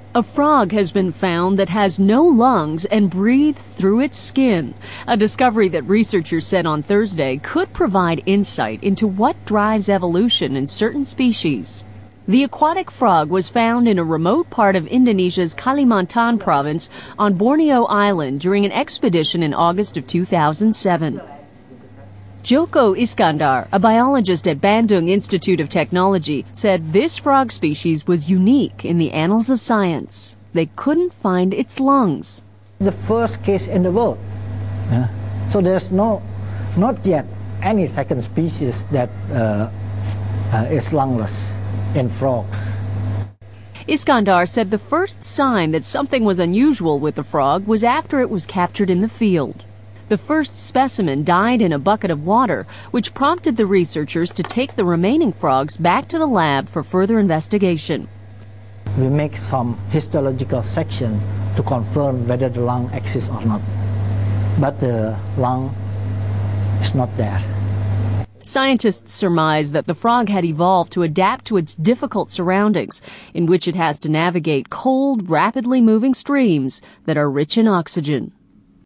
A frog has been found that has no lungs and breathes through its skin, a discovery that researchers said on Thursday could provide insight into what drives evolution in certain species. The aquatic frog was found in a remote part of Indonesia's Kalimantan province on Borneo Island during an expedition in August of 2007. Joko Iskandar, a biologist at Bandung Institute of Technology, said this frog species was unique in the annals of science. They couldn't find its lungs. The first case in the world. So there's not yet any second species that is lungless in frogs. Iskandar said the first sign that something was unusual with the frog was after it was captured in the field. The first specimen died in a bucket of water, which prompted the researchers to take the remaining frogs back to the lab for further investigation. We make some histological section to confirm whether the lung exists or not. But the lung is not there. Scientists surmise that the frog had evolved to adapt to its difficult surroundings, in which it has to navigate cold, rapidly moving streams that are rich in oxygen.